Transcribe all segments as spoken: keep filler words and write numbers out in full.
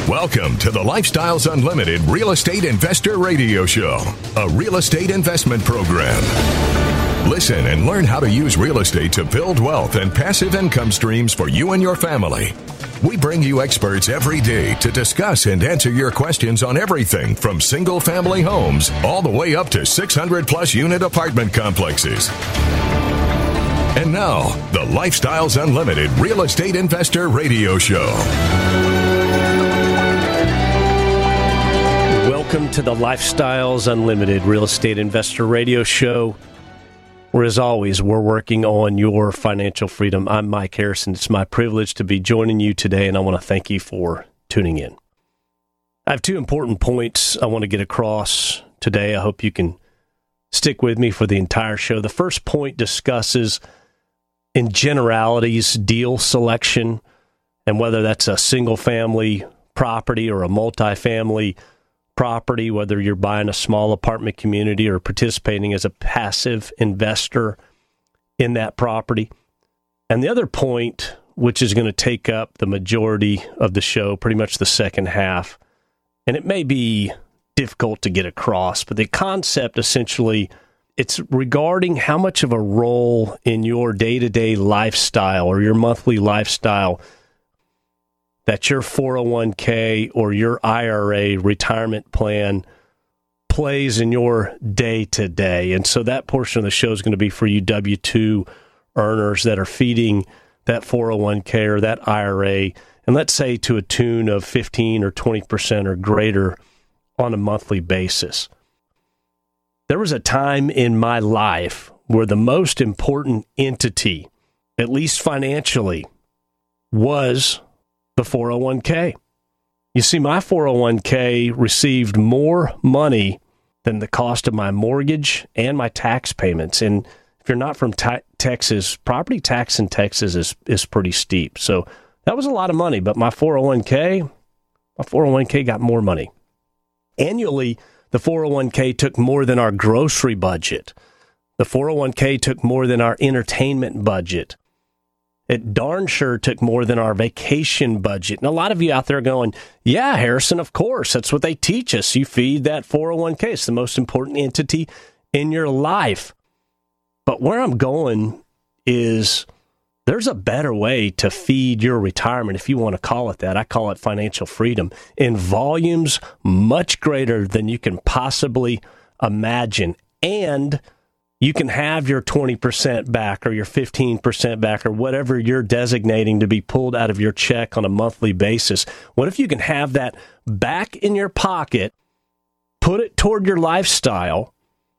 Welcome to the Lifestyles Unlimited Real Estate Investor Radio Show, a real estate investment program. Listen and learn how to use real estate to build wealth and passive income streams for you and your family. We bring you experts every day to discuss and answer your questions on everything from single-family homes all the way up to six hundred plus unit apartment complexes. And now, the Lifestyles Unlimited Real Estate Investor Radio Show. Welcome to the Lifestyles Unlimited Real Estate Investor Radio Show, where, as always, we're working on your financial freedom. I'm Mike Harrison. It's my privilege to be joining you today, and I want to thank you for tuning in. I have two important points I want to get across today. I hope you can stick with me for the entire show. The first point discusses, in generalities, deal selection, and whether that's a single-family property or a multifamily property, whether you're buying a small apartment community or participating as a passive investor in that property. And the other point, which is going to take up the majority of the show, pretty much the second half, and it may be difficult to get across, but the concept essentially, it's regarding how much of a role in your day-to-day lifestyle or your monthly lifestyle that your four oh one k or your I R A retirement plan plays in your day-to-day. And so that portion of the show is going to be for you W two earners that are feeding that four oh one k or that I R A, and let's say to a tune of fifteen or twenty percent or greater on a monthly basis. There was a time in my life where the most important entity, at least financially, was the four oh one k. You see, my four oh one k received more money than the cost of my mortgage and my tax payments. And if you're not from ta- Texas, property tax in Texas is, is pretty steep. So that was a lot of money, but my four oh one k, my four oh one k got more money. Annually, the four oh one k took more than our grocery budget. The four oh one k took more than our entertainment budget. It darn sure took more than our vacation budget. And a lot of you out there are going, yeah, Harrison, of course. That's what they teach us. You feed that four oh one k. It's the most important entity in your life. But where I'm going is there's a better way to feed your retirement, if you want to call it that. I call it financial freedom, in volumes much greater than you can possibly imagine. And you can have your twenty percent back or your fifteen percent back or whatever you're designating to be pulled out of your check on a monthly basis. What if you can have that back in your pocket, put it toward your lifestyle,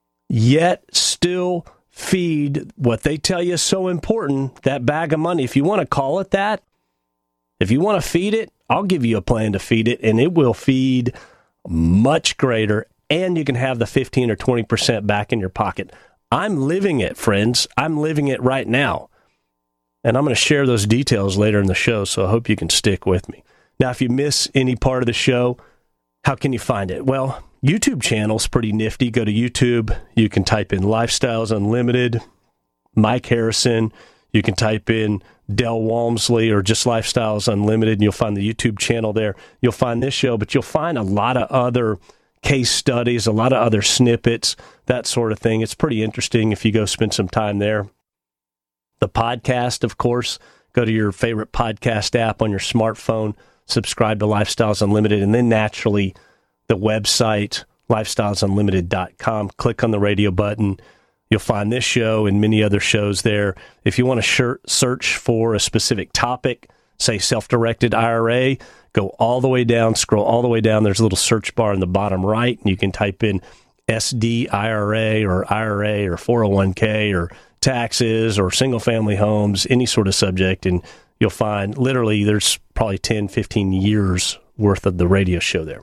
yet still feed what they tell you is so important, that bag of money? If you want to call it that, if you want to feed it, I'll give you a plan to feed it, and it will feed much greater, and you can have the fifteen or twenty percent back in your pocket. I'm living it, friends. I'm living it right now. And I'm going to share those details later in the show, so I hope you can stick with me. Now, if you miss any part of the show, how can you find it? Well, YouTube channel's pretty nifty. Go to YouTube. You can type in Lifestyles Unlimited, Mike Harrison. You can type in Del Walmsley or just Lifestyles Unlimited, and you'll find the YouTube channel there. You'll find this show, but you'll find a lot of other case studies, a lot of other snippets, that sort of thing. It's pretty interesting if you go spend some time there. The podcast, of course, go to your favorite podcast app on your smartphone, subscribe to Lifestyles Unlimited, and then naturally the website, lifestyles unlimited dot com. Click on the radio button. You'll find this show and many other shows there. If you want to search for a specific topic, say self-directed I R A, go all the way down, scroll all the way down. There's a little search bar in the bottom right, and you can type in S D I R A or I R A or four oh one k or taxes or single-family homes, any sort of subject, and you'll find literally there's probably ten, fifteen years worth of the radio show there.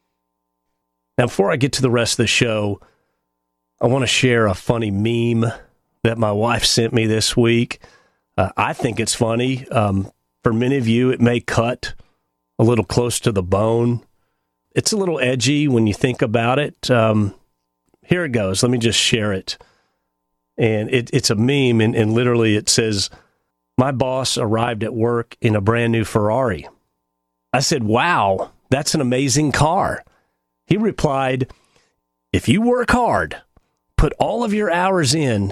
Now, before I get to the rest of the show, I want to share a funny meme that my wife sent me this week. Uh, I think it's funny. Um, for many of you, it may cut a little close to the bone. It's a little edgy when you think about it. Um, here it goes. Let me just share it. And it, it's a meme, and, and literally it says, "My boss arrived at work in a brand new Ferrari." I said, "Wow, That's an amazing car. He replied, if you work hard, put all of your hours in,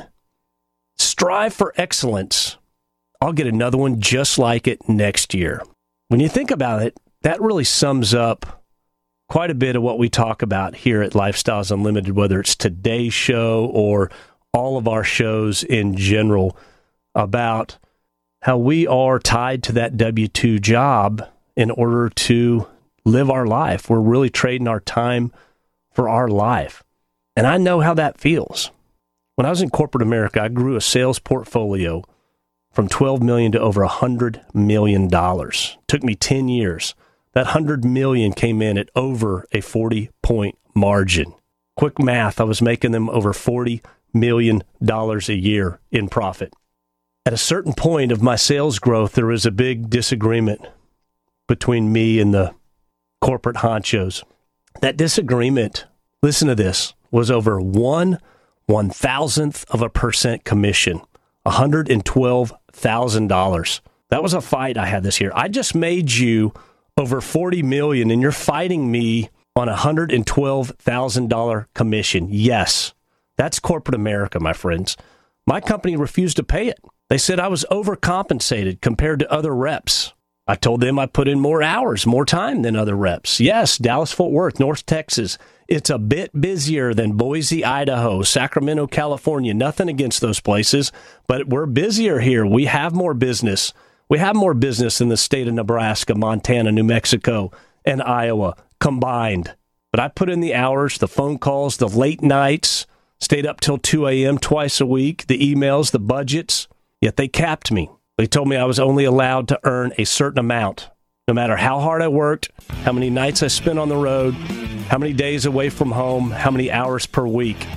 strive for excellence, I'll get another one just like it next year. When you think about it, that really sums up quite a bit of what we talk about here at Lifestyles Unlimited, whether it's today's show or all of our shows in general, about how we are tied to that W two job in order to live our life. We're really trading our time for our life. And I know how that feels. When I was in corporate America, I grew a sales portfolio from twelve million dollars to over one hundred million dollars. Took me ten years. That one hundred million dollars came in at over a forty-point margin. Quick math, I was making them over forty million dollars a year in profit. At a certain point of my sales growth, there was a big disagreement between me and the corporate honchos. That disagreement, listen to this, was over one one thousandth of a percent commission, one hundred twelve thousand dollars. That was a fight I had this year. I just made you over forty million dollars and you're fighting me on a one hundred twelve thousand dollars commission. Yes, that's corporate America, my friends. My company refused to pay it. They said I was overcompensated compared to other reps. I told them I put in more hours, more time than other reps. Yes, Dallas-Fort Worth, North Texas. It's a bit busier than Boise, Idaho, Sacramento, California. Nothing against those places, but we're busier here. We have more business. We have more business in the state of Nebraska, Montana, New Mexico, and Iowa combined. But I put in the hours, the phone calls, the late nights, stayed up till two a.m. twice a week, the emails, the budgets, yet they capped me. They told me I was only allowed to earn a certain amount, no matter how hard I worked, how many nights I spent on the road, how many days away from home, how many hours per week.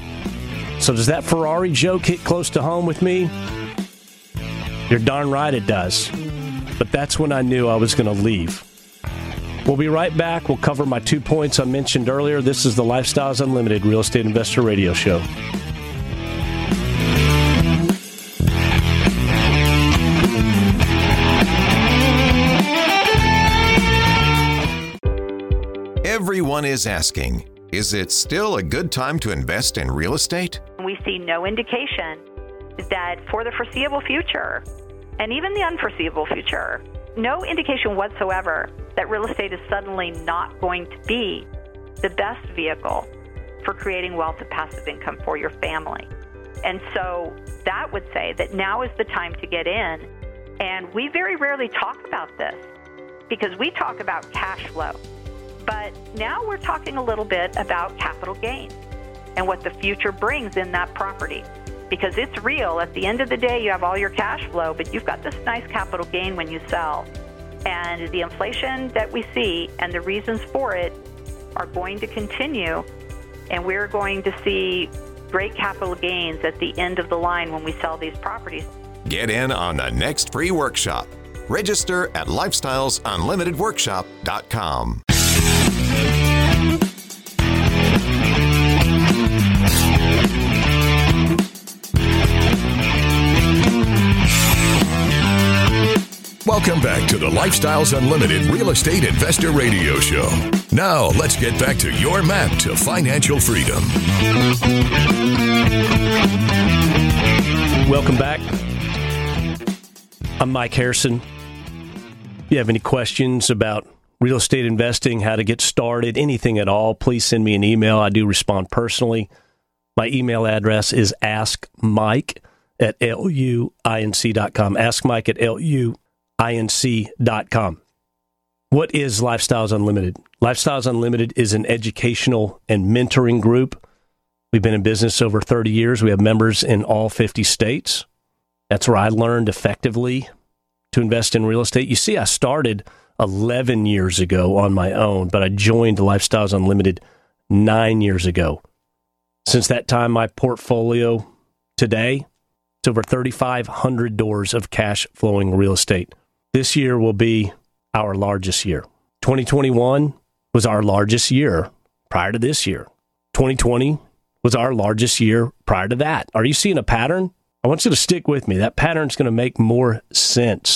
So does that Ferrari joke hit close to home with me? You're darn right it does. But that's when I knew I was going to leave. We'll be right back. We'll cover my two points I mentioned earlier. This is the Lifestyles Unlimited Real Estate Investor Radio Show. Everyone is asking, is it still a good time to invest in real estate? We see no indication that for the foreseeable future, and even the unforeseeable future, no indication whatsoever that real estate is suddenly not going to be the best vehicle for creating wealth and passive income for your family. And so that would say that now is the time to get in. And we very rarely talk about this because we talk about cash flow. But now we're talking a little bit about capital gains and what the future brings in that property. Because it's real. At the end of the day, you have all your cash flow, but you've got this nice capital gain when you sell. And the inflation that we see and the reasons for it are going to continue. And we're going to see great capital gains at the end of the line when we sell these properties. Get in on the next free workshop. Register at lifestyles unlimited workshop dot com. Welcome back to the Lifestyles Unlimited Real Estate Investor Radio Show. Now, let's get back to your map to financial freedom. Welcome back. I'm Mike Harrison. If you have any questions about real estate investing, how to get started, anything at all, please send me an email. I do respond personally. My email address is askmike at luinc dot com. Askmike at luinc dot com. What is Lifestyles Unlimited? Lifestyles Unlimited is an educational and mentoring group. We've been in business over thirty years. We have members in all fifty states. That's where I learned effectively to invest in real estate. You see, I started eleven years ago on my own, but I joined Lifestyles Unlimited nine years ago. Since that time, my portfolio today, it's over thirty-five hundred doors of cash flowing real estate. This year will be our largest year. twenty twenty-one was our largest year prior to this year. twenty twenty was our largest year prior to that. Are you seeing a pattern? I want you to stick with me. That pattern's going to make more sense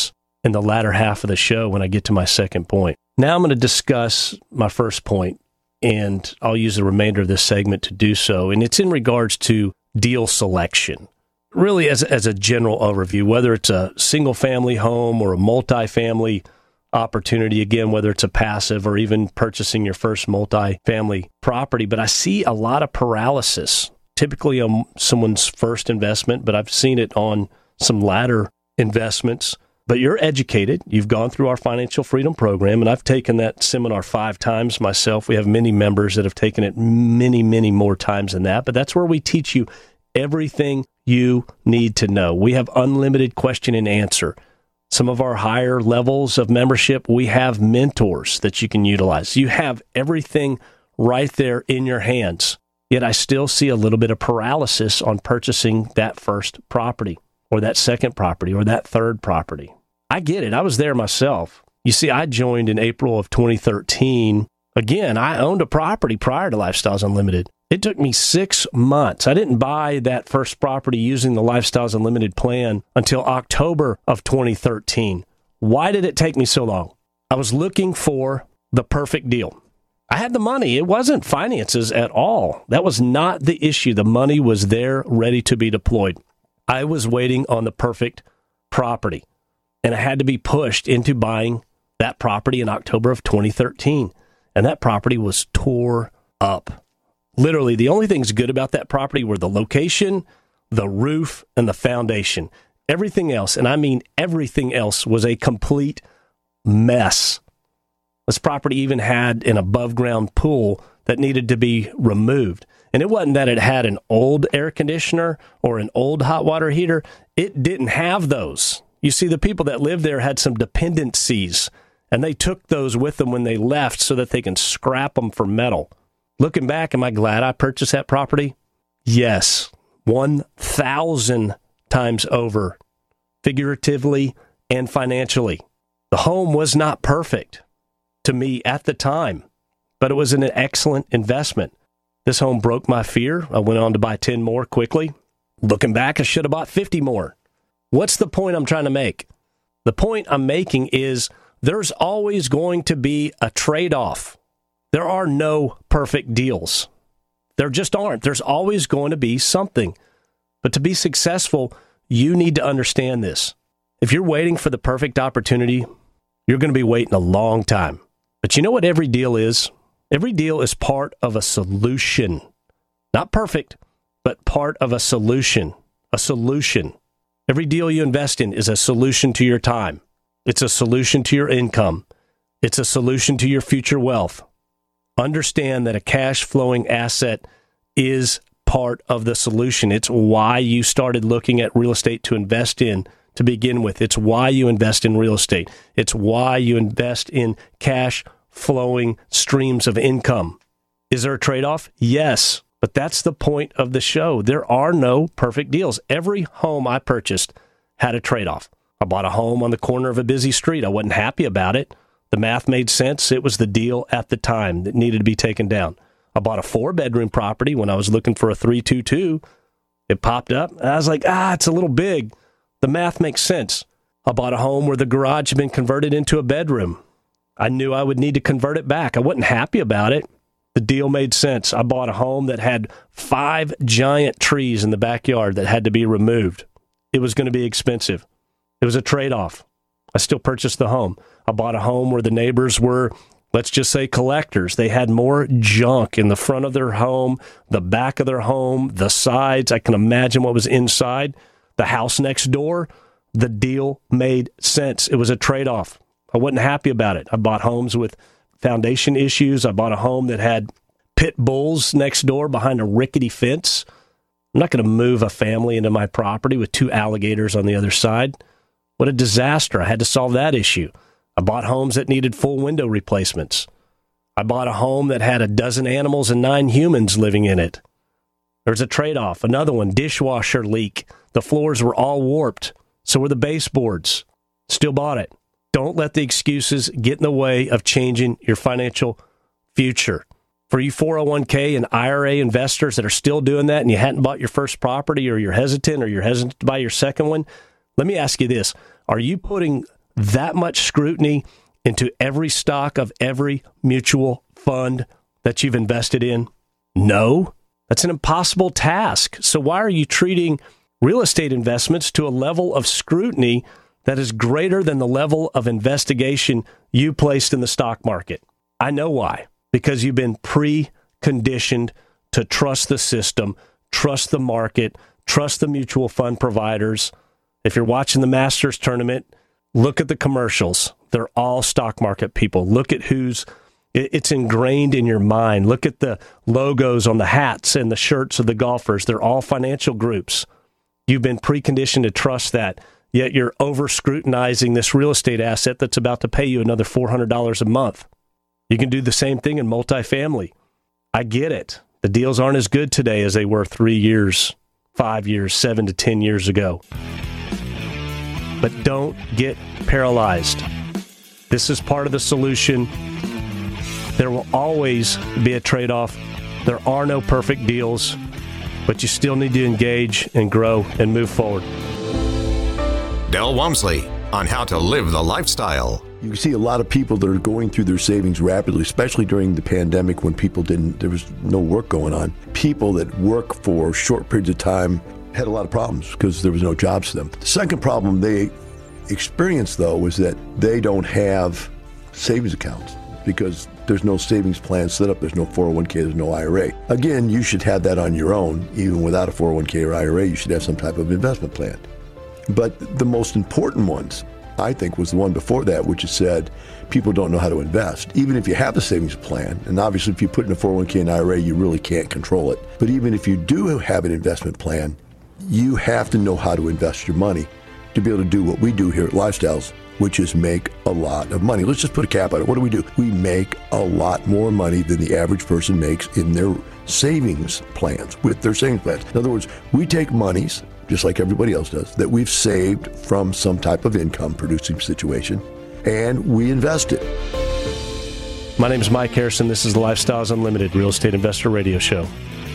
in the latter half of the show when I get to my second point. Now I'm going to discuss my first point, and I'll use the remainder of this segment to do so. And it's in regards to deal selection. Really, as, as a general overview, whether it's a single-family home or a multifamily opportunity, again, whether it's a passive or even purchasing your first multifamily property. But I see a lot of paralysis, typically on someone's first investment, but I've seen it on some latter investments. But you're educated. You've gone through our Financial Freedom Program, and I've taken that seminar five times myself. We have many members that have taken it many, many more times than that. But that's where we teach you everything you need to know. We have unlimited question and answer. Some of our higher levels of membership, we have mentors that you can utilize. You have everything right there in your hands. Yet I still see a little bit of paralysis on purchasing that first property or that second property or that third property. I get it. I was there myself. You see, I joined in April of twenty thirteen. Again, I owned a property prior to Lifestyles Unlimited. It took me six months. I didn't buy that first property using the Lifestyles Unlimited plan until October of twenty thirteen. Why did it take me so long? I was looking for the perfect deal. I had the money. It wasn't finances at all. That was not the issue. The money was there, ready to be deployed. I was waiting on the perfect property, and I had to be pushed into buying that property in October of twenty thirteen. And that property was tore up. Literally, the only things good about that property were the location, the roof, and the foundation. Everything else, and I mean everything else, was a complete mess. This property even had an above-ground pool that needed to be removed. And it wasn't that it had an old air conditioner or an old hot water heater. It didn't have those. You see, the people that lived there had some dependencies, and they took those with them when they left so that they can scrap them for metal. Looking back, am I glad I purchased that property? Yes, one thousand times over, figuratively and financially. The home was not perfect to me at the time, but it was an excellent investment. This home broke my fear. I went on to buy ten more quickly. Looking back, I should have bought fifty more. What's the point I'm trying to make? The point I'm making is there's always going to be a trade-off. There are no perfect deals. There just aren't. There's always going to be something. But to be successful, you need to understand this. If you're waiting for the perfect opportunity, you're going to be waiting a long time. But you know what every deal is? Every deal is part of a solution. Not perfect, but part of a solution. A solution. Every deal you invest in is a solution to your time. It's a solution to your income. It's a solution to your future wealth. Understand that a cash-flowing asset is part of the solution. It's why you started looking at real estate to invest in to begin with. It's why you invest in real estate. It's why you invest in cash-flowing streams of income. Is there a trade-off? Yes, but that's the point of the show. There are no perfect deals. Every home I purchased had a trade-off. I bought a home on the corner of a busy street. I wasn't happy about it. The math made sense. It was the deal at the time that needed to be taken down. I bought a four-bedroom property when I was looking for a three two two. It popped up. And I was like, ah, it's a little big. The math makes sense. I bought a home where the garage had been converted into a bedroom. I knew I would need to convert it back. I wasn't happy about it. The deal made sense. I bought a home that had five giant trees in the backyard that had to be removed. It was going to be expensive. It was a trade-off. I still purchased the home. I bought a home where the neighbors were, let's just say, collectors. They had more junk in the front of their home, the back of their home, the sides. I can imagine what was inside. The house next door, the deal made sense. It was a trade-off. I wasn't happy about it. I bought homes with foundation issues. I bought a home that had pit bulls next door behind a rickety fence. I'm not going to move a family into my property with two alligators on the other side. What a disaster. I had to solve that issue. I bought homes that needed full window replacements. I bought a home that had a dozen animals and nine humans living in it. There's a trade-off. Another one, dishwasher leak. The floors were all warped. So were the baseboards. Still bought it. Don't let the excuses get in the way of changing your financial future. For you four oh one k and I R A investors that are still doing that and you hadn't bought your first property or you're hesitant or you're hesitant to buy your second one, let me ask you this. Are you putting that much scrutiny into every stock of every mutual fund that you've invested in? No, that's an impossible task. So why are you treating real estate investments to a level of scrutiny that is greater than the level of investigation you placed in the stock market? I know why. Because you've been pre-conditioned to trust the system, trust the market, trust the mutual fund providers. If you're watching the Masters tournament, look at the commercials. They're all stock market people. Look at who's, it's ingrained in your mind. Look at the logos on the hats and the shirts of the golfers. They're all financial groups. You've been preconditioned to trust that, yet you're over-scrutinizing this real estate asset that's about to pay you another four hundred dollars a month. You can do the same thing in multifamily. I get it. The deals aren't as good today as they were three years, five years, seven to ten years ago. But don't get paralyzed. This is part of the solution. There will always be a trade-off. There are no perfect deals, but you still need to engage and grow and move forward. Del Walmsley on how to live the lifestyle. You can see a lot of people that are going through their savings rapidly, especially during the pandemic when people didn't, there was no work going on. People that work for short periods of time had a lot of problems because there was no jobs for them. The second problem they experienced, though, was that they don't have savings accounts because there's no savings plan set up. There's no four oh one k, there's no I R A. Again, you should have that on your own. Even without a four oh one k or I R A, you should have some type of investment plan. But the most important ones, I think, was the one before that, which is said people don't know how to invest. Even if you have a savings plan, and obviously if you put in a four oh one k and I R A, you really can't control it. But even if you do have an investment plan, you have to know how to invest your money to be able to do what we do here at Lifestyles, which is make a lot of money. Let's just put a cap on it. What do we do? We make a lot more money than the average person makes in their savings plans, with their savings plans. In other words, we take monies, just like everybody else does, that we've saved from some type of income producing situation, and we invest it. My name is Mike Harrison. This is the Lifestyles Unlimited Real Estate Investor Radio Show.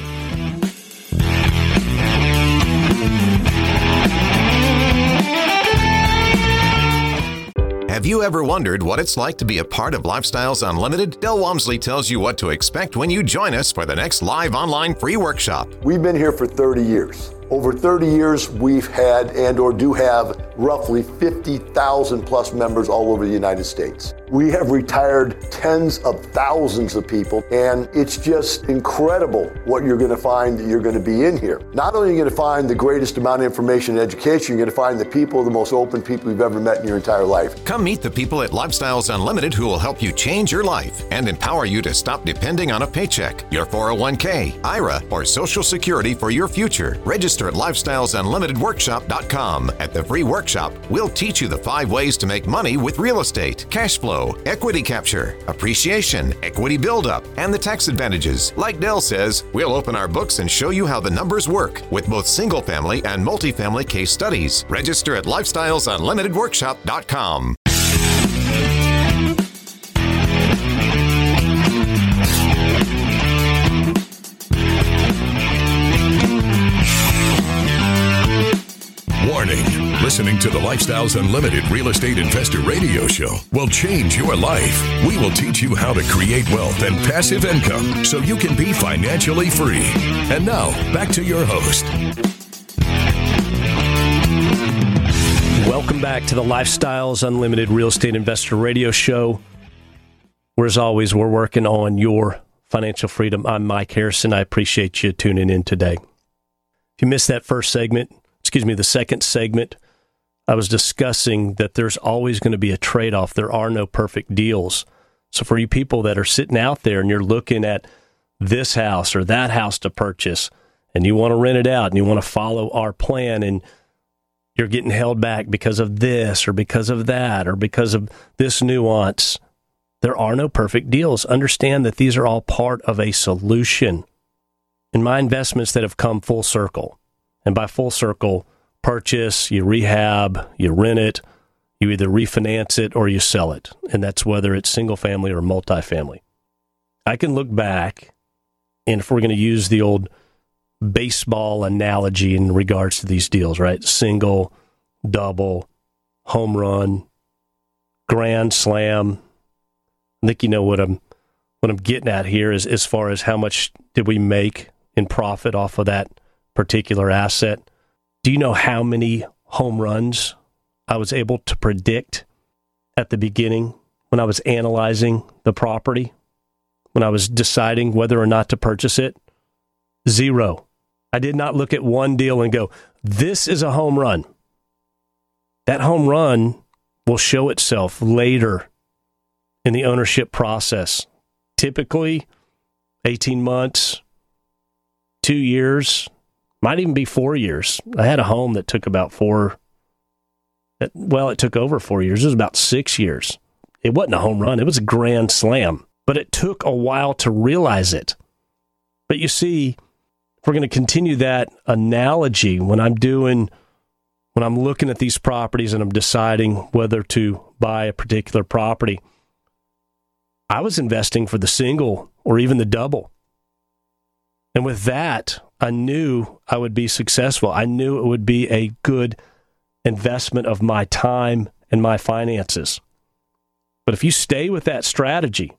Have you ever wondered what it's like to be a part of Lifestyles Unlimited? Del Walmsley tells you what to expect when you join us for the next live online free workshop. We've been here for thirty years. Over thirty years, we've had and or do have roughly fifty thousand plus members all over the United States. We have retired tens of thousands of people, and it's just incredible what you're going to find that you're going to be in here. Not only are you going to find the greatest amount of information and education, you're going to find the people, the most open people you've ever met in your entire life. Come meet the people at Lifestyles Unlimited who will help you change your life and empower you to stop depending on a paycheck, your four oh one k, I R A, or Social Security for your future. Register at lifestyles unlimited workshop dot com. At the free workshop, we'll teach you the five ways to make money with real estate, cash flow, equity capture, appreciation, equity buildup, and the tax advantages. Like Del says, we'll open our books and show you how the numbers work with both single-family and multifamily case studies. Register at lifestyles unlimited workshop dot com. Warning, listening to the Lifestyles Unlimited Real Estate Investor Radio Show will change your life. We will teach you how to create wealth and passive income so you can be financially free. And now, back to your host. Welcome back to the Lifestyles Unlimited Real Estate Investor Radio Show, where, as always, we're working on your financial freedom. I'm Mike Harrison. I appreciate you tuning in today. If you missed that first segment, excuse me, the second segment, I was discussing that there's always going to be a trade-off. There are no perfect deals. So for you people that are sitting out there and you're looking at this house or that house to purchase, and you want to rent it out and you want to follow our plan, and you're getting held back because of this or because of that or because of this nuance, there are no perfect deals. Understand that these are all part of a solution. In my investments that have come full circle, and by full circle, purchase, you rehab, you rent it, you either refinance it or you sell it. And that's whether it's single family or multifamily. I can look back, and if we're going to use the old baseball analogy in regards to these deals, right? Single, double, home run, grand slam. I think you know what I'm what I'm getting at here is as far as how much did we make in profit off of that particular asset. Do you know how many home runs I was able to predict at the beginning when I was analyzing the property, when I was deciding whether or not to purchase it? Zero. I did not look at one deal and go, this is a home run. That home run will show itself later in the ownership process. Typically, eighteen months, two years, might even be four years. I had a home that took about four, well, it took over four years. It was about six years. It wasn't a home run. It was a grand slam. But it took a while to realize it. But you see, if we're going to continue that analogy, when I'm doing, when I'm looking at these properties and I'm deciding whether to buy a particular property, I was investing for the single or even the double. And with that, I knew I would be successful. I knew it would be a good investment of my time and my finances. But if you stay with that strategy,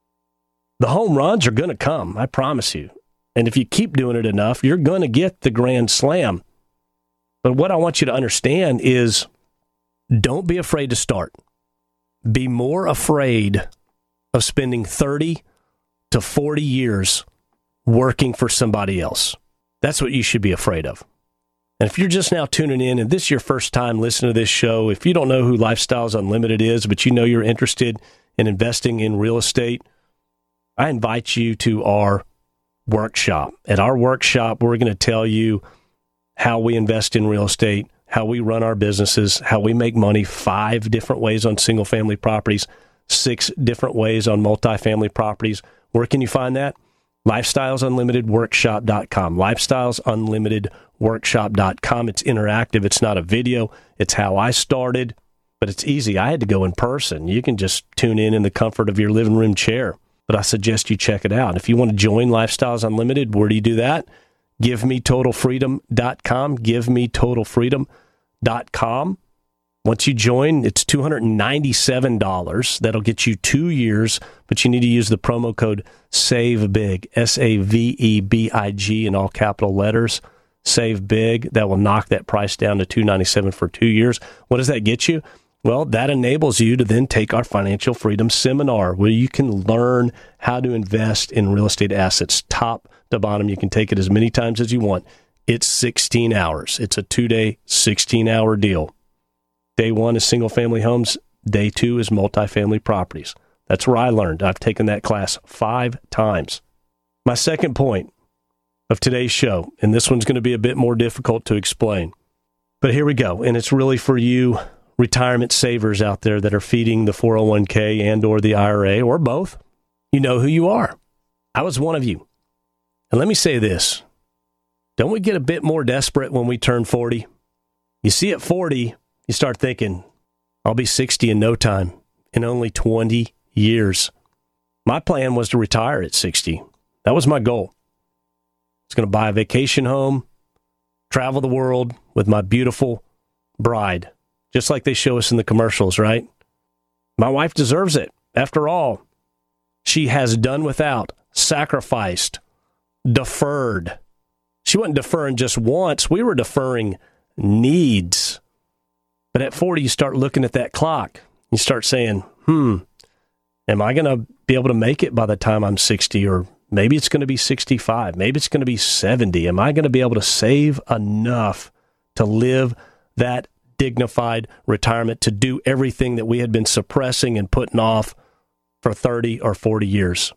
the home runs are going to come, I promise you. And if you keep doing it enough, you're going to get the grand slam. But what I want you to understand is don't be afraid to start. Be more afraid of spending thirty to forty years working for somebody else. That's what you should be afraid of. And if you're just now tuning in and this is your first time listening to this show, if you don't know who Lifestyles Unlimited is, but you know you're interested in investing in real estate, I invite you to our workshop. At our workshop, we're going to tell you how we invest in real estate, how we run our businesses, how we make money, five different ways on single-family properties, six different ways on multifamily properties. Where can you find that? lifestyles unlimited workshop dot com. lifestyles unlimited workshop dot com. It's interactive. It's not a video. It's how I started, but it's easy. I had to go in person. You can just tune in in the comfort of your living room chair, but I suggest you check it out. If you want to join Lifestyles Unlimited, where do you do that? give me total freedom dot com. give me total freedom dot com. Once you join, it's two hundred ninety-seven dollars. That'll get you two years, but you need to use the promo code SAVEBIG, S A V E B I G in all capital letters. Save Big. That will knock that price down to two hundred ninety-seven dollars for two years. What does that get you? Well, that enables you to then take our Financial Freedom Seminar, where you can learn how to invest in real estate assets, top to bottom. You can take it as many times as you want. It's sixteen hours. It's a two-day, sixteen-hour deal. Day one is single-family homes. Day two is multifamily properties. That's where I learned. I've taken that class five times. My second point of today's show, and this one's going to be a bit more difficult to explain, but here we go. And it's really for you retirement savers out there that are feeding the four oh one k and or the I R A, or both. You know who you are. I was one of you. And let me say this. Don't we get a bit more desperate when we turn forty? You see, at forty, you start thinking, I'll be sixty in no time, in only twenty years. My plan was to retire at sixty. That was my goal. I was going to buy a vacation home, travel the world with my beautiful bride, just like they show us in the commercials, right? My wife deserves it. After all, she has done without, sacrificed, deferred. She wasn't deferring just once. We were deferring needs. But at forty, you start looking at that clock. You start saying, hmm, am I going to be able to make it by the time I'm sixty? Or maybe it's going to be sixty-five. Maybe it's going to be seventy. Am I going to be able to save enough to live that dignified retirement, to do everything that we had been suppressing and putting off for thirty or forty years?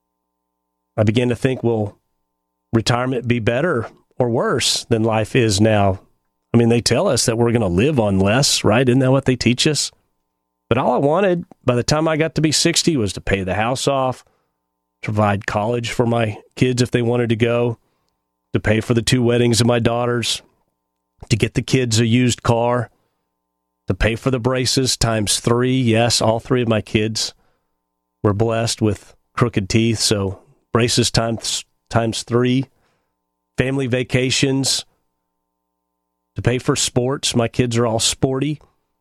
I began to think, will retirement be better or worse than life is now? I mean, they tell us that we're going to live on less, right? Isn't that what they teach us? But all I wanted by the time I got to be sixty was to pay the house off, provide college for my kids if they wanted to go, to pay for the two weddings of my daughters, to get the kids a used car, to pay for the braces times three. Yes, all three of my kids were blessed with crooked teeth, so braces times times three. Family vacations, to pay for sports. My kids are all sporty.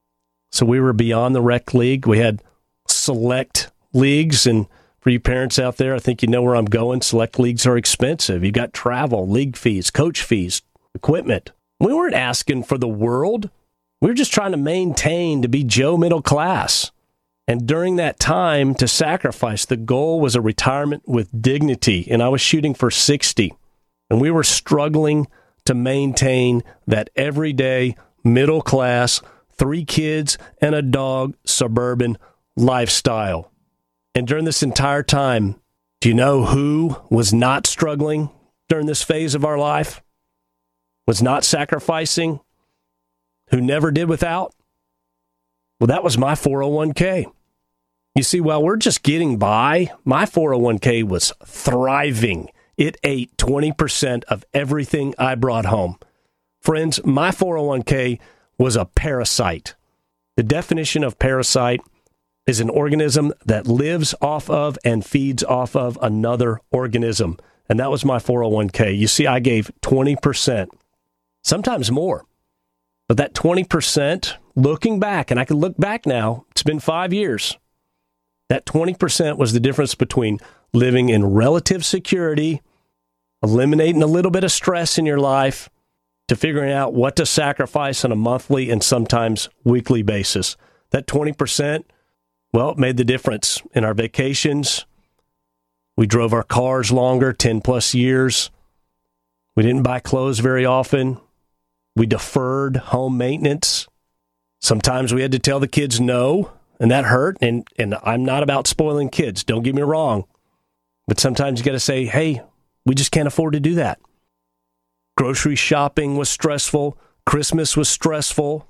So we were beyond the rec league. We had select leagues, and for you parents out there, I think you know where I'm going. Select leagues are expensive. You got travel, league fees, coach fees, equipment. We weren't asking for the world. We were just trying to maintain to be Joe middle class. And during that time to sacrifice, the goal was a retirement with dignity. And I was shooting for sixty. And we were struggling to maintain that everyday middle class, three kids and a dog, suburban lifestyle. And during this entire time, do you know who was not struggling during this phase of our life? Was not sacrificing? Who never did without? Well, that was my four oh one k. You see, while we're just getting by, my four oh one k was thriving. It ate twenty percent of everything I brought home. Friends, my four oh one k was a parasite. The definition of parasite is an organism that lives off of and feeds off of another organism. And that was my four oh one k. You see, I gave twenty percent, sometimes more. But that twenty percent, looking back, and I can look back now, it's been five years. That twenty percent was the difference between living in relative security, eliminating a little bit of stress in your life, to figuring out what to sacrifice on a monthly and sometimes weekly basis. That twenty percent, well, it made the difference in our vacations. We drove our cars longer, ten plus years. We didn't buy clothes very often. We deferred home maintenance. Sometimes we had to tell the kids no, and that hurt. And, and I'm not about spoiling kids, don't get me wrong. But sometimes you got to say, hey, we just can't afford to do that. Grocery shopping was stressful. Christmas was stressful.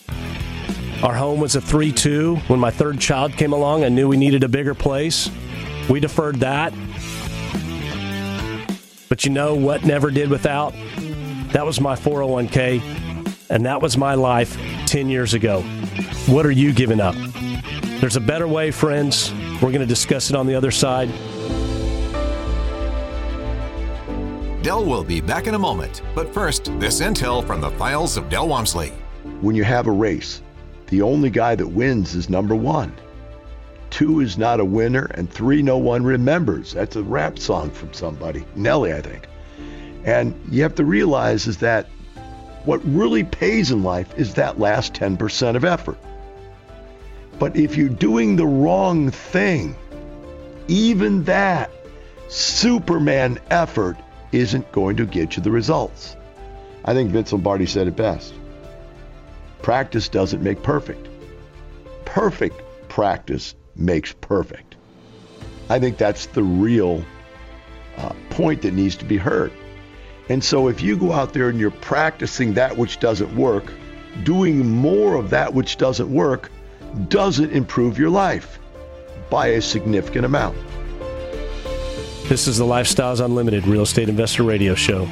Our home was a three two. When my third child came along, I knew we needed a bigger place. We deferred that. But you know what never did without? That was my four oh one k, and that was my life ten years ago. What are you giving up? There's a better way, friends. We're going to discuss it on the other side. Del will be back in a moment. But first, this intel from the files of Del Walmsley. When you have a race, the only guy that wins is number one. Two is not a winner, and three, no one remembers. That's a rap song from somebody. Nelly, I think. And you have to realize is that what really pays in life is that last ten percent of effort. But if you're doing the wrong thing, even that Superman effort isn't going to get you the results. I think Vince Lombardi said it best. Practice doesn't make perfect. Perfect practice makes perfect. I think that's the real uh, point that needs to be heard. And so if you go out there and you're practicing that which doesn't work, doing more of that which doesn't work doesn't improve your life by a significant amount. This is the Lifestyles Unlimited Real Estate Investor Radio Show.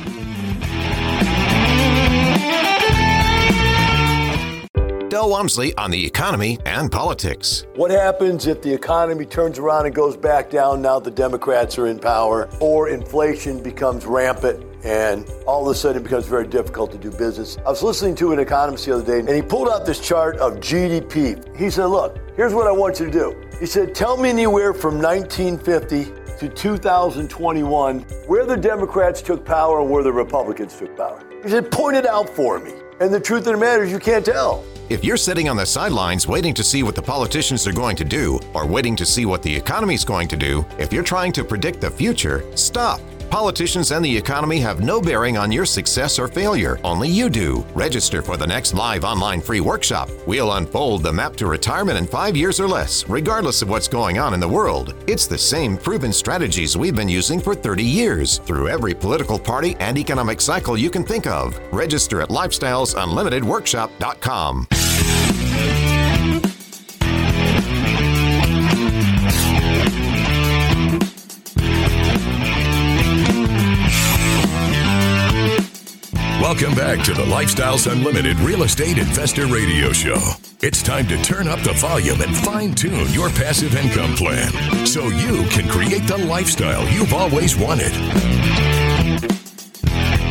Del Walmsley on the economy and politics. What happens if the economy turns around and goes back down now the Democrats are in power, or inflation becomes rampant and all of a sudden it becomes very difficult to do business? I was listening to an economist the other day, and he pulled out this chart of G D P. He said, look, here's what I want you to do. He said, tell me anywhere from nineteen fifty to two thousand twenty-one where the Democrats took power and where the Republicans took power. He said, point it out for me. And the truth of the matter is you can't tell. If you're sitting on the sidelines waiting to see what the politicians are going to do, or waiting to see what the economy is going to do, if you're trying to predict the future, stop. Politicians and the economy have no bearing on your success or failure. Only you do. Register for the next live online free workshop. We'll unfold the map to retirement in five years or less, regardless of what's going on in the world. It's the same proven strategies we've been using for thirty years, through every political party and economic cycle you can think of. Register at lifestyles unlimited workshop dot com. Welcome back to the Lifestyles Unlimited Real Estate Investor Radio Show. It's time to turn up the volume and fine-tune your passive income plan so you can create the lifestyle you've always wanted.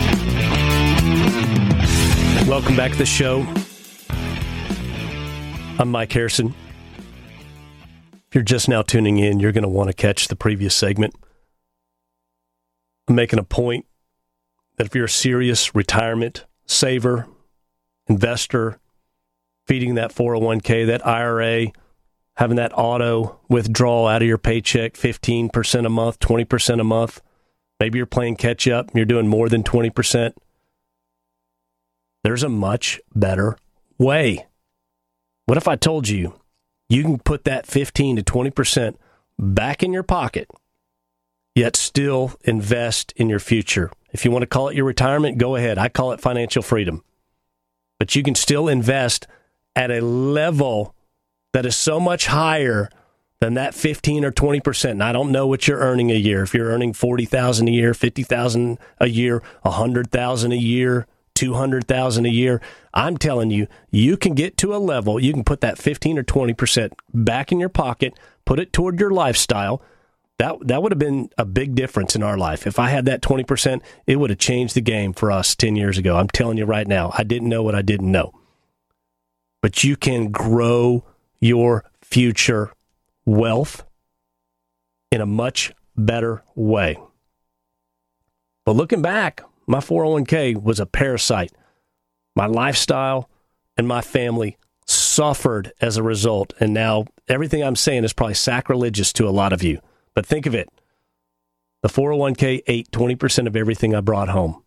Welcome back to the show. I'm Mike Harrison. If you're just now tuning in, you're going to want to catch the previous segment. I'm making a point that if you're a serious retirement saver, investor, feeding that four oh one k, that I R A, having that auto withdrawal out of your paycheck, fifteen percent a month, twenty percent a month, maybe you're playing catch up and you're doing more than twenty percent. There's a much better way. What if I told you you can put that fifteen to twenty percent back in your pocket, yet still invest in your future? If you want to call it your retirement, go ahead. I call it financial freedom. But you can still invest at a level that is so much higher than that fifteen or twenty percent. And I don't know what you're earning a year. If you're earning forty thousand dollars a year, fifty thousand dollars a year, one hundred thousand dollars a year, two hundred thousand dollars a year, I'm telling you, you can get to a level, you can put that fifteen or twenty percent back in your pocket, put it toward your lifestyle. That that would have been a big difference in our life. If I had that twenty percent, it would have changed the game for us ten years ago. I'm telling you right now, I didn't know what I didn't know. But you can grow your future wealth in a much better way. But looking back, my four oh one k was a parasite. My lifestyle and my family suffered as a result. And now everything I'm saying is probably sacrilegious to a lot of you. But think of it. The four oh one k ate twenty percent of everything I brought home.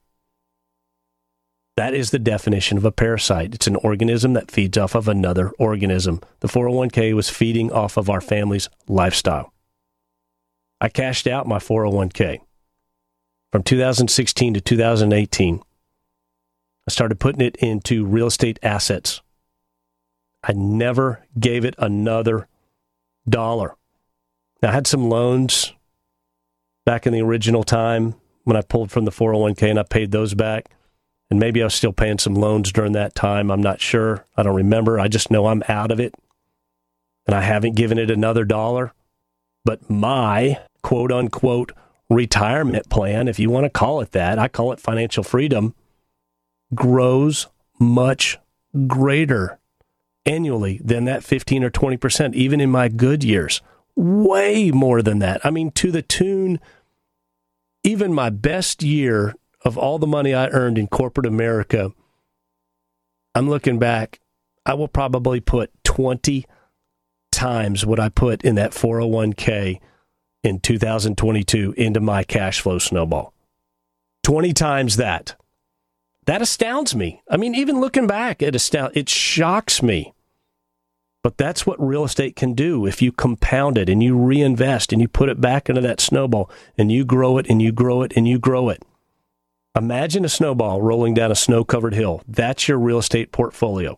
That is the definition of a parasite. It's an organism that feeds off of another organism. The four oh one k was feeding off of our family's lifestyle. I cashed out my four oh one k. From two thousand sixteen to two thousand eighteen, I started putting it into real estate assets. I never gave it another dollar. Now, I had some loans back in the original time when I pulled from the four oh one k and I paid those back. And maybe I was still paying some loans during that time. I'm not sure. I don't remember. I just know I'm out of it. And I haven't given it another dollar. But my quote-unquote retirement plan, if you want to call it that, I call it financial freedom, grows much greater annually than that fifteen or twenty percent, even in my good years. Way more than that. I mean, to the tune, even my best year of all the money I earned in corporate America, I'm looking back, I will probably put twenty times what I put in that four oh one k in two thousand twenty-two into my cash flow snowball. twenty times that. That astounds me. I mean, even looking back, it astounds, it shocks me. But that's what real estate can do if you compound it and you reinvest and you put it back into that snowball and you grow it and you grow it and you grow it. Imagine a snowball rolling down a snow-covered hill. That's your real estate portfolio.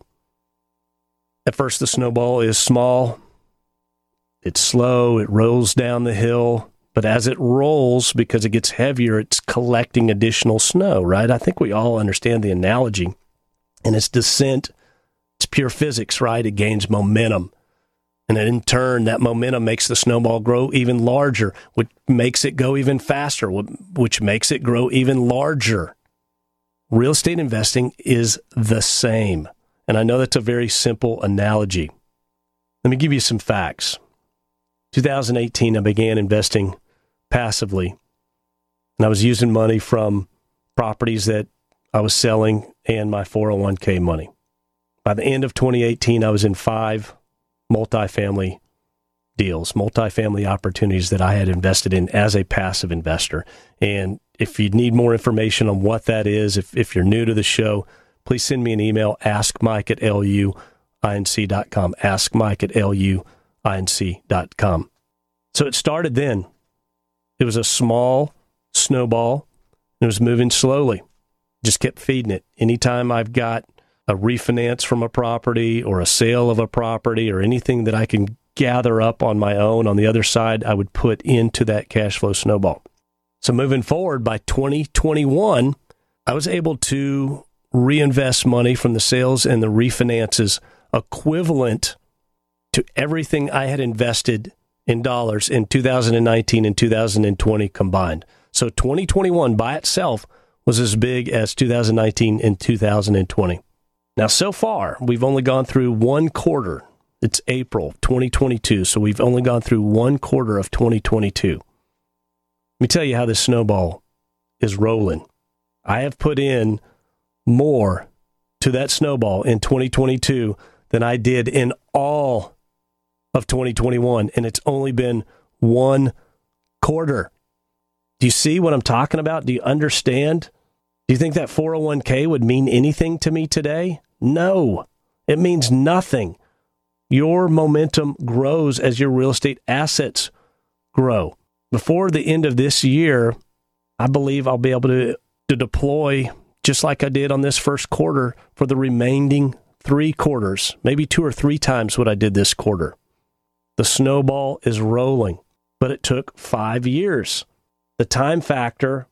At first, the snowball is small. It's slow. It rolls down the hill. But as it rolls, because it gets heavier, it's collecting additional snow, right? I think we all understand the analogy. And its descent, it's pure physics, right? It gains momentum. And then in turn, that momentum makes the snowball grow even larger, which makes it go even faster, which makes it grow even larger. Real estate investing is the same. And I know that's a very simple analogy. Let me give you some facts. two thousand eighteen, I began investing passively. And I was using money from properties that I was selling and my four oh one k money. By the end of twenty eighteen, I was in five multifamily deals, multifamily opportunities that I had invested in as a passive investor. And if you need more information on what that is, if, if you're new to the show, please send me an email, ask mike at l u i n c dot com, ask mike at l u i n c dot com. So it started then. It was a small snowball. It was moving slowly. Just kept feeding it. Anytime I've got a refinance from a property or a sale of a property or anything that I can gather up on my own on the other side, I would put into that cash flow snowball. So moving forward, by twenty twenty-one, I was able to reinvest money from the sales and the refinances equivalent to everything I had invested in dollars in two thousand nineteen and two thousand twenty combined. So twenty twenty-one by itself was as big as two thousand nineteen and two thousand twenty. Now, so far, we've only gone through one quarter, It's April twenty twenty-two, so we've only gone through one quarter of twenty twenty-two. Let me tell you how this snowball is rolling. I have put in more to that snowball in twenty twenty-two than I did in all of twenty twenty-one, and it's only been one quarter. Do you see what I'm talking about? Do you understand? Do you think that four oh one k would mean anything to me today? No, it means nothing. Your momentum grows as your real estate assets grow. Before the end of this year, I believe I'll be able to, to deploy just like I did on this first quarter for the remaining three quarters, maybe two or three times what I did this quarter. The snowball is rolling, but it took five years. The time factor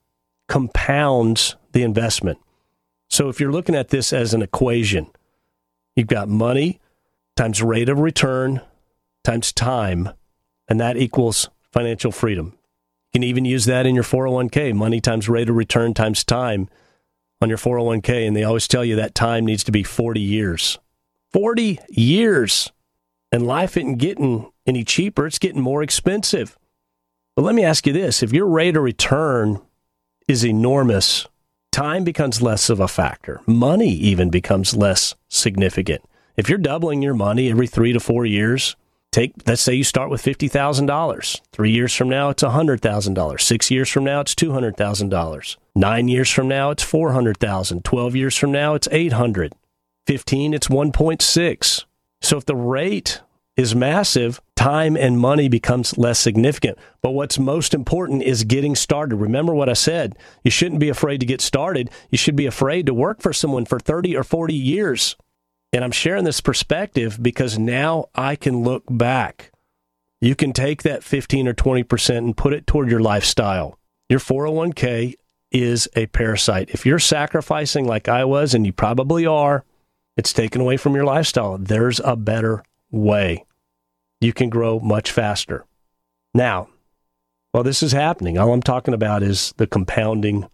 compounds the investment. So if you're looking at this as an equation, you've got money times rate of return times time, and that equals financial freedom. You can even use that in your four oh one k, money times rate of return times time on your four oh one k, and they always tell you that time needs to be forty years. forty years! And life isn't getting any cheaper, it's getting more expensive. But let me ask you this, if your rate of return is enormous, time becomes less of a factor. Money even becomes less significant. If you're doubling your money every three to four years, take, let's say you start with fifty thousand dollars. Three years from now, it's one hundred thousand dollars. Six years from now, it's two hundred thousand dollars. Nine years from now, it's four hundred thousand dollars. Twelve years from now, it's eight hundred thousand dollars. Fifteen, it's one point six. So if the rate is massive, time and money becomes less significant. But what's most important is getting started. Remember what I said. You shouldn't be afraid to get started. You should be afraid to work for someone for thirty or forty years. And I'm sharing this perspective because now I can look back. You can take that fifteen or twenty percent and put it toward your lifestyle. Your four oh one k is a parasite. If you're sacrificing like I was, and you probably are, it's taken away from your lifestyle. There's a better way. You can grow much faster. Now, while this is happening, all I'm talking about is the compounding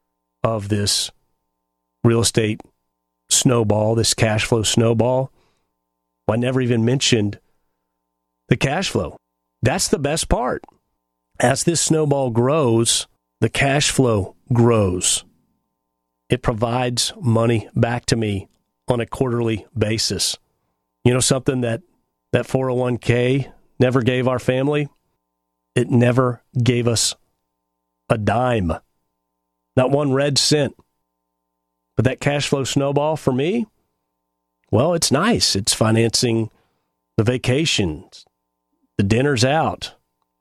of this real estate snowball, this cash flow snowball. Well, I never even mentioned the cash flow. That's the best part. As this snowball grows, the cash flow grows. It provides money back to me on a quarterly basis. You know something that that four oh one k never gave our family? It never gave us a dime. Not one red cent. But that cash flow snowball for me, well, it's nice. It's financing the vacations, the dinners out,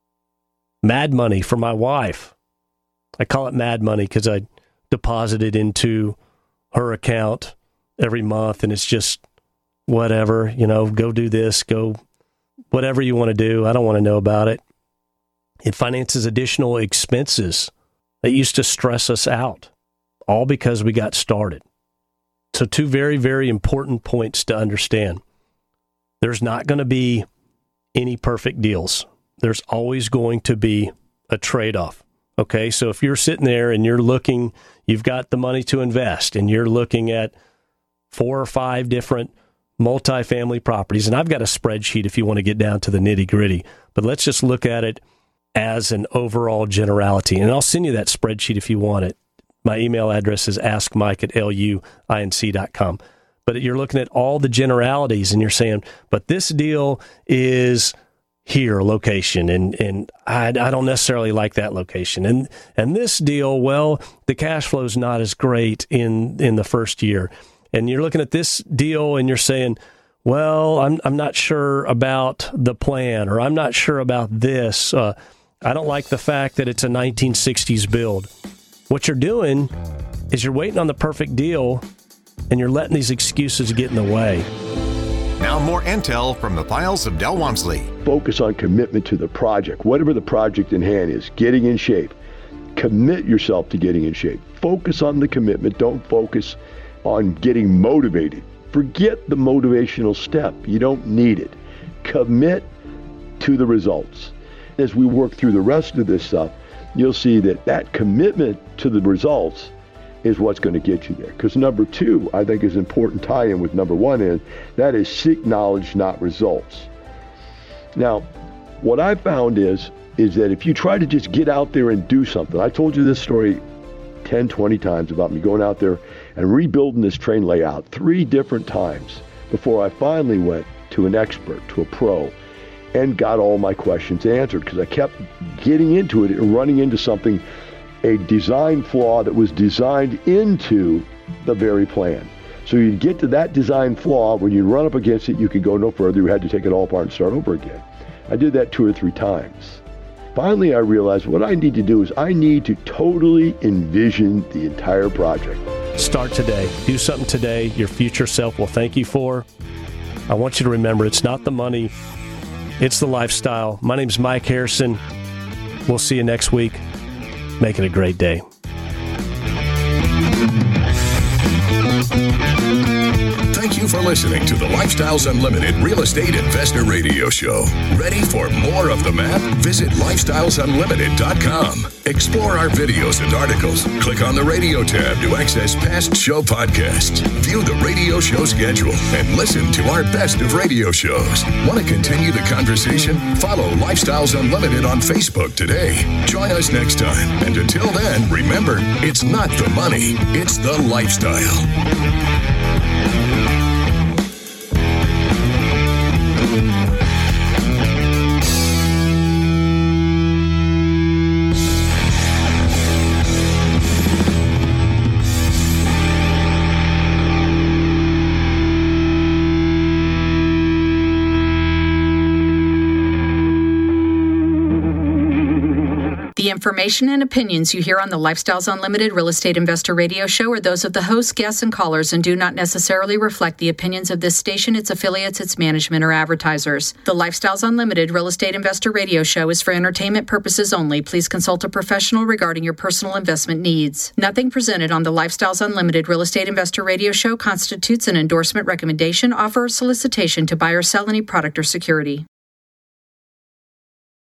mad money for my wife. I call it mad money because I deposit it into her account every month, and it's just whatever, you know, go do this, go whatever you want to do. I don't want to know about it. It finances additional expenses that used to stress us out, all because we got started. So two very, very important points to understand. There's not going to be any perfect deals. There's always going to be a trade-off. Okay, so if you're sitting there and you're looking, you've got the money to invest, and you're looking at four or five different multifamily properties, and I've got a spreadsheet if you want to get down to the nitty-gritty, but let's just look at it as an overall generality, and I'll send you that spreadsheet if you want it. My email address is ask mike at luinc dot com. But you're looking at all the generalities, and you're saying, but this deal is here, location, and and I, I don't necessarily like that location. And and this deal, well, the cash flow is not as great in, in the first year. And you're looking at this deal, and you're saying, well, I'm I'm not sure about the plan, or I'm not sure about this. Uh, I don't like the fact that it's a nineteen sixties build. What you're doing is you're waiting on the perfect deal, and you're letting these excuses get in the way. Now more intel from the files of Del Walmsley. Focus on commitment to the project, whatever the project in hand is, getting in shape. Commit yourself to getting in shape. Focus on the commitment. Don't focus on getting motivated. Forget the motivational step. You don't need it. Commit to the results. As we work through the rest of this stuff, you'll see that that commitment to the results is what's going to get you there. Because number two, I think, is important tie-in with number one is, that is seek knowledge, not results. Now, what I found is, is that if you try to just get out there and do something, I told you this story ten, twenty times about me going out there and rebuilding this train layout three different times before I finally went to an expert, to a pro, and got all my questions answered, because I kept getting into it and running into something, a design flaw that was designed into the very plan. So you'd get to that design flaw, when you run up against it, you could go no further. You had to take it all apart and start over again. I did that two or three times. Finally, I realized what I need to do is I need to totally envision the entire project. Start today. Do something today your future self will thank you for. I want you to remember, it's not the money, it's the lifestyle. My name's Mike Harrison. We'll see you next week. Make it a great day. Thank you for listening to the Lifestyles Unlimited Real Estate Investor Radio Show. Ready for more of the map? Visit lifestyles unlimited dot com. Explore our videos and articles. Click on the radio tab to access past show podcasts. View the radio show schedule and listen to our best of radio shows. Want to continue the conversation? Follow Lifestyles Unlimited on Facebook today. Join us next time. And until then, remember, it's not the money, it's the lifestyle. The information and opinions you hear on the Lifestyles Unlimited Real Estate Investor Radio Show are those of the hosts, guests, and callers and do not necessarily reflect the opinions of this station, its affiliates, its management, or advertisers. The Lifestyles Unlimited Real Estate Investor Radio Show is for entertainment purposes only. Please consult a professional regarding your personal investment needs. Nothing presented on the Lifestyles Unlimited Real Estate Investor Radio Show constitutes an endorsement, recommendation, offer, or solicitation to buy or sell any product or security.